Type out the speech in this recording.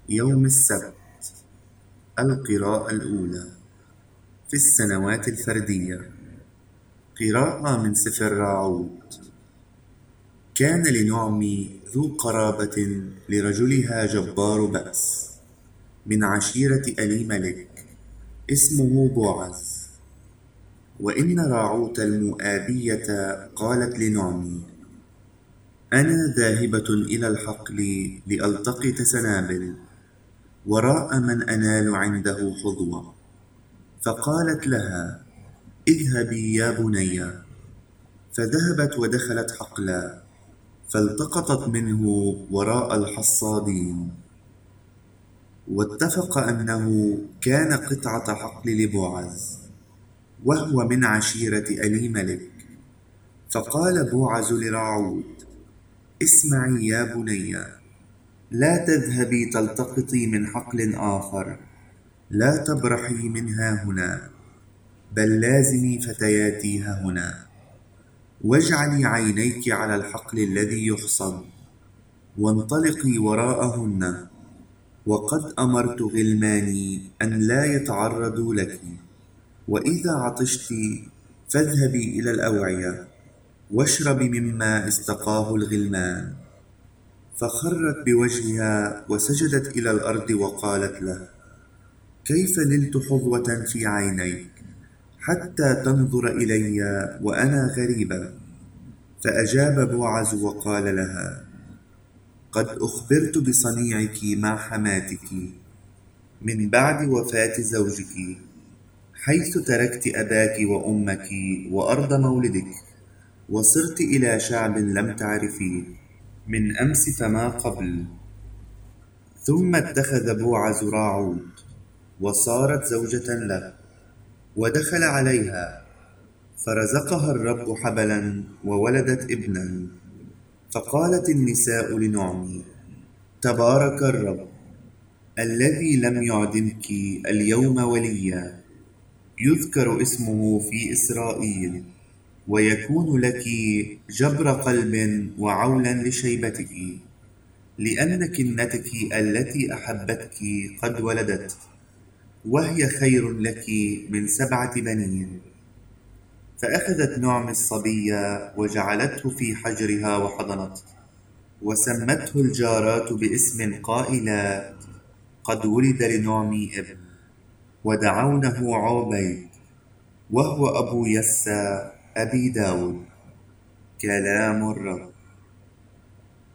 يوم السبت. القراءة الأولى في السنوات الفردية. قراءة من سفر راعود. كان لنعمي ذو قرابة لرجلها جبار بأس من عشيرة أليملك، اسمه بوعز. وإن راعوت المؤابية قالت لنعمي: أنا ذاهبة إلى الحقل لألتقط سنابل وراء من أنال عنده حظوة. فقالت لها: اذهبي يا بني. فذهبت ودخلت حقلا، فالتقطت منه وراء الحصادين. واتفق أنه كان قطعة حقل لبوعز، وهو من عشيرة أليملك. فقال بوعز لراعود: اسمعي يا بني، لا تذهبي تلتقطي من حقل آخر، لا تبرحي من ها هنا، بل لازمي فتياتي ها هنا، واجعلي عينيك على الحقل الذي يحصد، وانطلقي وراءهن. وقد أمرت غلماني أن لا يتعرضوا لك. وإذا عطشت فاذهبي إلى الأوعية واشربي مما استقاه الغلمان. فخرت بوجهها وسجدت إلى الأرض وقالت له: كيف نلت حظوة في عينيك حتى تنظر إلي وأنا غريبة؟ فأجاب بوعز وقال لها: قد أخبرت بصنيعك مع حماتك من بعد وفاة زوجك، حيث تركت أباك وأمك وأرض مولدك، وصرت إلى شعب لم تعرفيه من أمس فما قبل. ثم اتخذ بوعز راعود، وصارت زوجة له، ودخل عليها، فرزقها الرب حبلا وولدت ابنا. فقالت النساء لنعمي: تبارك الرب الذي لم يعدمك اليوم وليا، يذكر اسمه في إسرائيل، ويكون لك جبر قلب وعولا لشيبتك، لأن كنتك التي أحبتك قد ولدت، وهي خير لك من 7 بنين. فأخذت نعمي الصبي وجعلته في حجرها وحضنته، وسمته الجارات باسم قائلات: قد ولد لنعمي ابن. ودعونه عوبيد، وهو أبو يسى أبي داود. كلام الرب.